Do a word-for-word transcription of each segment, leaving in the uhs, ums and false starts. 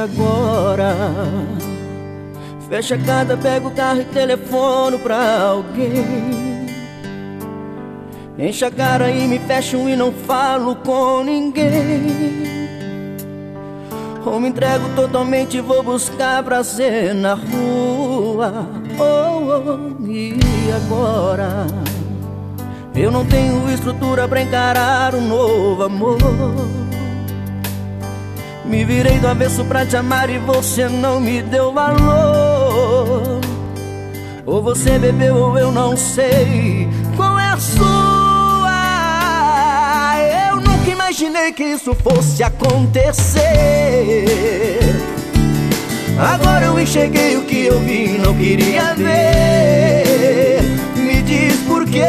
agora? Fecha a casa, pega o carro e telefono pra alguém. Enche a cara e me fecham e não falo com ninguém. Ou me entrego totalmente e vou buscar prazer na rua. Oh, oh, e agora? Eu não tenho estrutura pra encarar um novo amor. Me virei do avesso pra te amar e você não me deu valor. Ou você bebeu ou eu não sei qual é a sua. Eu nunca imaginei que isso fosse acontecer. Agora eu enxerguei o que eu vi e não queria ver. Me diz por quê?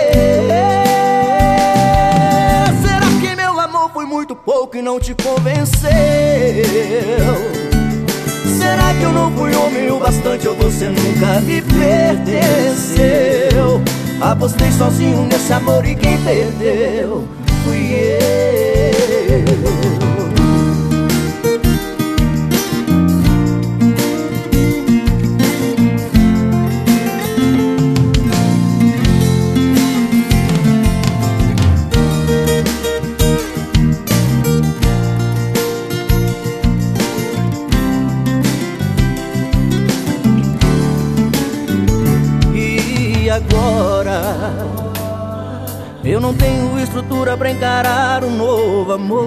Será que meu amor foi muito pouco e não te convenceu? Será que eu não fui homem o bastante ou você nunca me pertenceu? Apostei sozinho nesse amor e quem perdeu fui eu. Agora eu não tenho estrutura pra encarar um novo amor.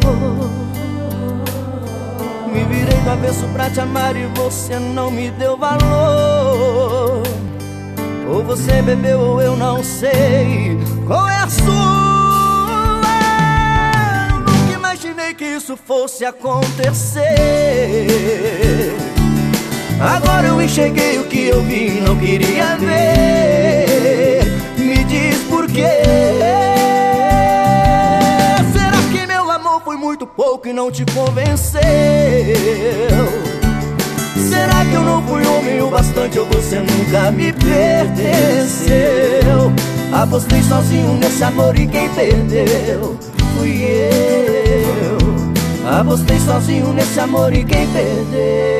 Me virei do avesso pra te amar e você não me deu valor. Ou você bebeu ou eu não sei qual é a sua. Eu nunca imaginei que isso fosse acontecer. Agora eu enxerguei o que eu vi e não queria ver. Me diz por quê? Será que meu amor foi muito pouco e não te convenceu? Será que eu não fui homem o bastante ou você nunca me pertenceu? Apostei sozinho nesse amor e quem perdeu fui eu. Apostei sozinho nesse amor e quem perdeu